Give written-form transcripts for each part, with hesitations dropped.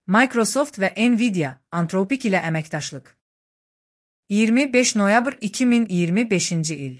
Microsoft və Nvidia, Anthropic ilə əməkdaşlıq. 25 noyabr 2025-ci il.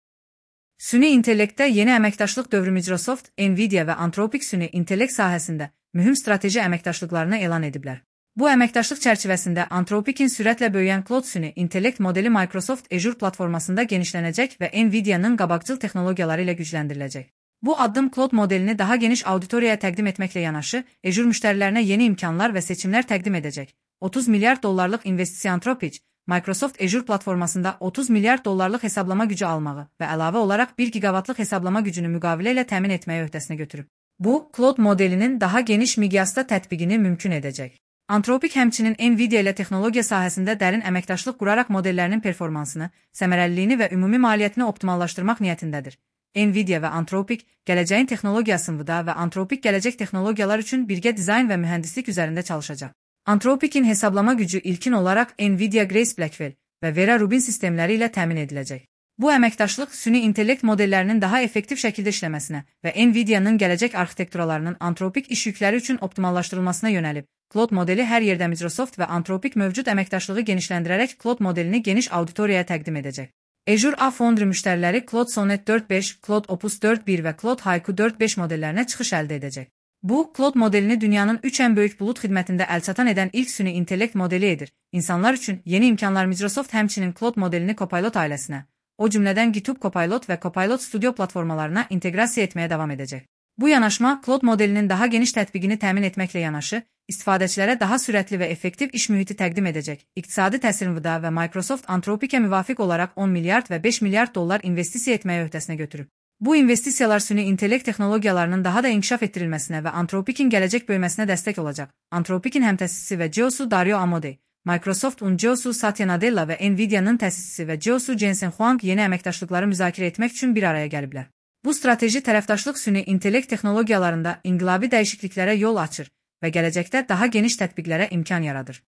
Süni intellektdə yeni əməkdaşlıq dövrü Microsoft, Nvidia və Anthropic süni intellekt sahəsində mühüm strateji əməkdaşlıqlarını elan ediblər. Bu əməkdaşlıq çərçivəsində Anthropic'in sürətlə böyüyən Claude süni intellekt modeli Microsoft Azure platformasında genişlənəcək və Nvidia'nın qabaqcıl texnologiyaları ilə gücləndiriləcək. Bu addım Claude modelini daha geniş auditoriyaya təqdim etməklə yanaşı, Azure müştərilərinə yeni imkanlar və seçimlər təqdim edəcək. 30 milyard dollarlıq investisiya Anthropic, Microsoft Azure platformasında 30 milyard dollarlıq hesablama gücü almağı və əlavə olaraq 1 gigavatlıq hesablama gücünü müqavilə ilə təmin etməyi öhdəsinə götürüb. Bu, Claude modelinin daha geniş miqyasda tətbiqini mümkün edəcək. Anthropic həmçinin Nvidia ilə texnologiya sahəsində dərin əməkdaşlıq quraraq modellərinin performansını, səmərəliliyini və ümumi maliyyətini optimallaşdırmaq niyyətindədir. Nvidia və Anthropic, gələcəyin texnologiyasında və Anthropic gələcək texnologiyalar üçün birgə dizayn və mühəndislik üzərində çalışacaq. Anthropic'in hesablama gücü ilkin olaraq Nvidia Grace Blackwell və Vera Rubin sistemləri ilə təmin ediləcək. Bu əməkdaşlıq süni intellekt modellərinin daha effektiv şəkildə işləməsinə və Nvidia'nın gələcək arxitekturalarının Anthropic iş yükləri üçün optimallaşdırılmasına yönəlib. Claude modeli hər yerdə Microsoft və Anthropic mövcud əməkdaşlığı genişləndirərək Claude modelini geniş auditoriyaya təqdim edəcək. Azure A-Foundry müştəriləri Claude Sonnet 4.5, Claude Opus 4.1 və Claude Haiku 4.5 modellərinə çıxış əldə edəcək. Bu, Claude modelini dünyanın 3 ən böyük bulut xidmətində əlçatan edən ilk süni intellekt modeli edir. İnsanlar üçün yeni imkanlar Microsoft həmçinin Claude modelini Copilot ailəsinə, o cümlədən GitHub Copilot və Copilot Studio platformalarına inteqrasiya etməyə davam edəcək. Bu yanaşma, Claude modelinin daha geniş tətbiqini təmin etməklə yanaşı, istifadəçilərə daha sürətli və effektiv iş mühiti təqdim edəcək. İqtisadi təsirində və Microsoft Anthropic'ə müvafiq olaraq 10 milyard və 5 milyard dollar investisiya etməyə öhdəsinə götürüb. Bu investisiyalar süni intellekt texnologiyalarının daha da inkişaf etdirilməsinə və Anthropic'in gələcək böyüməsinə dəstək olacaq. Anthropic'in həmtəsisçisi və CEO'su Dario Amodei, Microsoft'un CEO'su Satya Nadella və Nvidia'nın təsisçisi və CEO'su Jensen Huang yeni əməkdaşlıqları müzakirə etmək üçün bir araya gəliblər. Bu strateji tərəfdaşlıq süni intellekt texnologiyalarında inqilabi dəyişikliklərə yol açır və gələcəkdə daha geniş tətbiqlərə imkan yaradır.